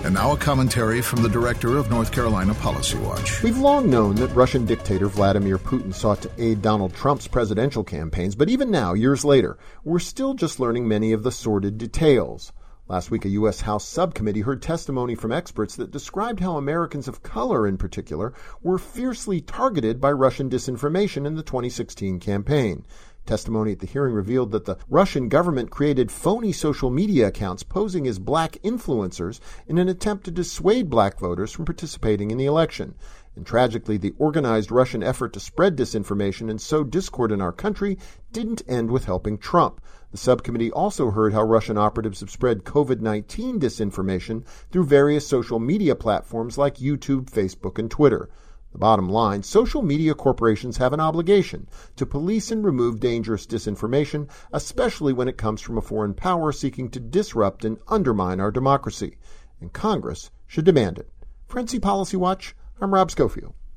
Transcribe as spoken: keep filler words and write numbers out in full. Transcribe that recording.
And now a commentary from the director of North Carolina Policy Watch. We've long known that Russian dictator Vladimir Putin sought to aid Donald Trump's presidential campaigns, but even now, years later, we're still just learning many of the sordid details. Last week, a U S House subcommittee heard testimony from experts that described how Americans of color, in particular, were fiercely targeted by Russian disinformation in the twenty sixteen campaign. Testimony at the hearing revealed that the Russian government created phony social media accounts posing as black influencers in an attempt to dissuade black voters from participating in the election. And tragically, the organized Russian effort to spread disinformation and sow discord in our country didn't end with helping Trump. The subcommittee also heard how Russian operatives have spread covid nineteen disinformation through various social media platforms like YouTube, Facebook, and Twitter. The bottom line, social media corporations have an obligation to police and remove dangerous disinformation, especially when it comes from a foreign power seeking to disrupt and undermine our democracy. And Congress should demand it. For N C Policy Watch, I'm Rob Schofield.